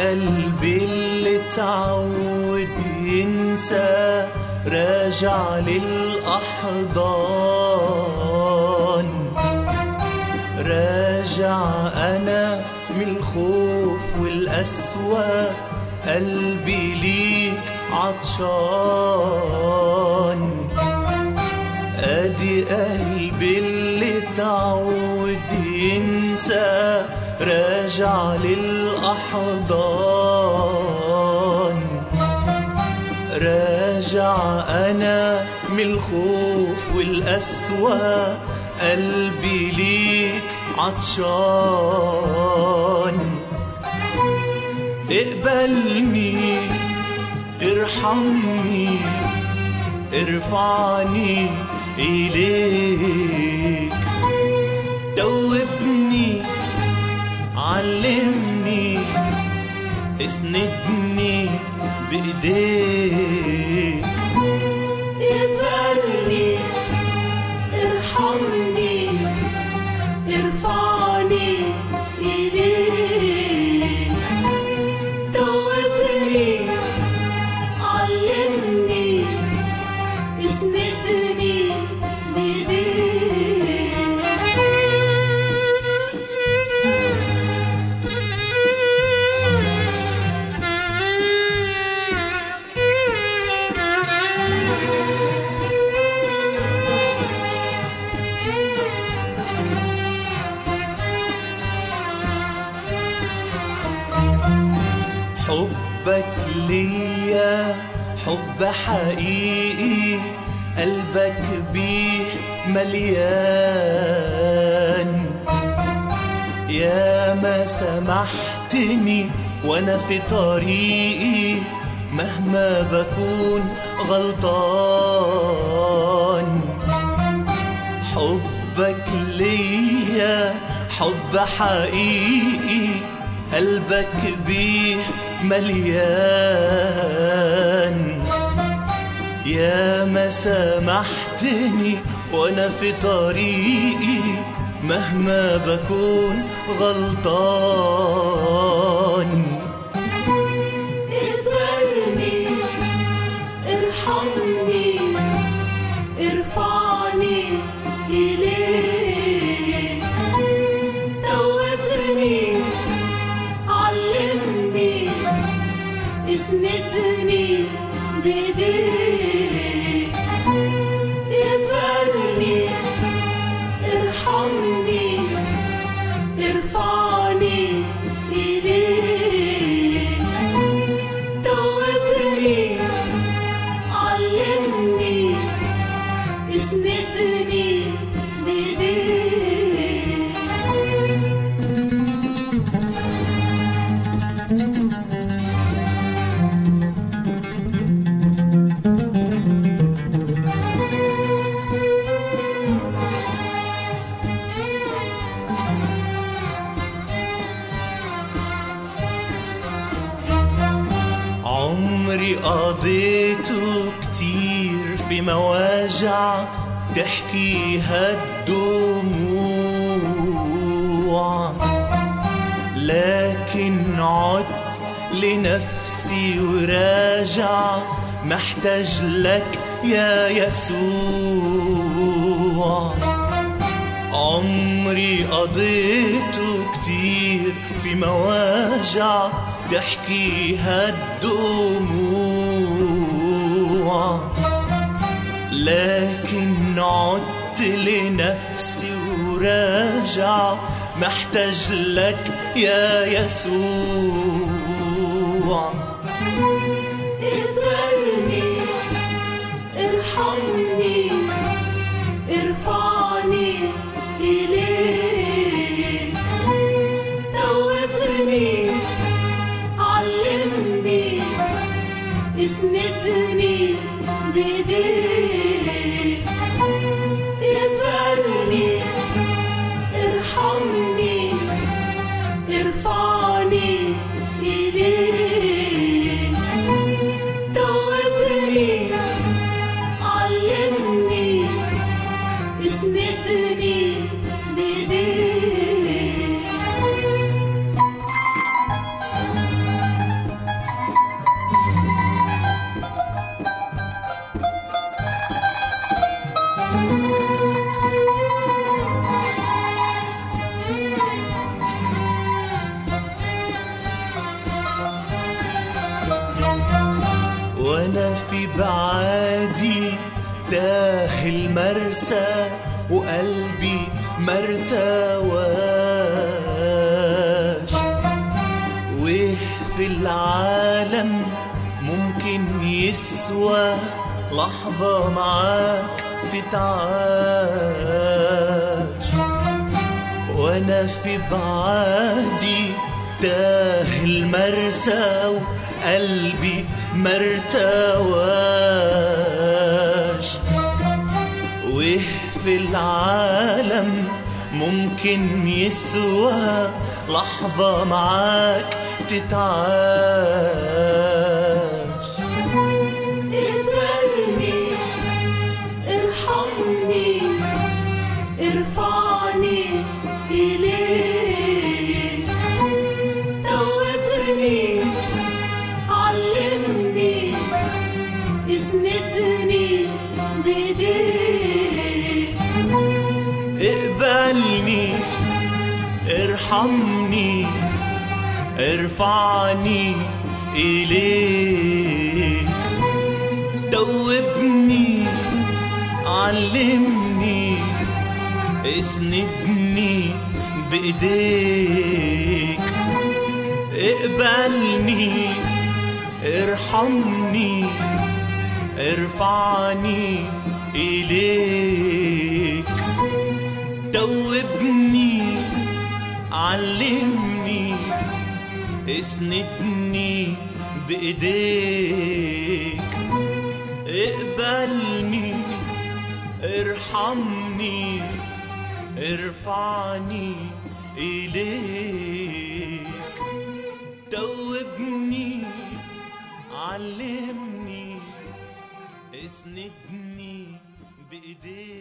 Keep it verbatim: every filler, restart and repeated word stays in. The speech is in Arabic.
قلبي اللي تعود ينسى راجع للأحضان، راجع أنا من الخوف والقسوة، قلبي ليك عطشان. أدي قلبي اللي تعود ينسى راجع للأحضان، راجع أنا من الخوف والقسوة، قلبي ليك عطشان. اقبلني ارحمني ارفعني إليك، دوبني علمني اسندني بإيديك. اقبلني ارحمني ارفعني إليك، دوبني علمني اسندني بإيديك. حبك ليا حب حقيقي، قلبك بيه مليان. يا ما سمحتني وانا في طريقي، مهما بكون غلطان. حبك ليا حب حقيقي، قلبك بيه مليان. يا ما سمحتني وانا في طريقي، مهما بكون غلطان. اقبلني ارحمني ارفعني إليك، توبني علمني اسندني بإيديك. اقبلني ارحمني ارفعني إليك، توبني علمني اسندني بإيديك. عمري قضيته كتير في مواجع تحكيها الدموع، لكن عدت لنفسي وراجع محتاج لك يا يسوع. عمري قضيته كتير في مواجع تحكيها الدموع، لكن عدت لنفسي وراجع محتاج لك يا يسوع. اقبلني ارحمني ارفعني إليك، توبني علمني اسندني بإيديك. اقبلني ارحمني ارفعني إليك، توبني علمني اسندني بإيديك. بعادي تاه المرسى وقلبي مرتواش. ويه في العالم ممكن يسوى لحظة معاك تتعاش، وانا في بعادي تاه المرسى وقلبي مرتواش. ويه في العالم ممكن يسوى لحظة معاك تتعاش. اقبلني ارحمني ارفعني إليك، توبني علمني اسندني بإيديك. اقبلني ارحمني ارفعني إليك، دوبني علمني اسندني بإيديك. اقبلني ارحمني ارفعني إليك، دوبني علمني اسندني بإيديك. اقبلني ارحمني ارفعني إليك، دوبني علمني اسندني بإيديك.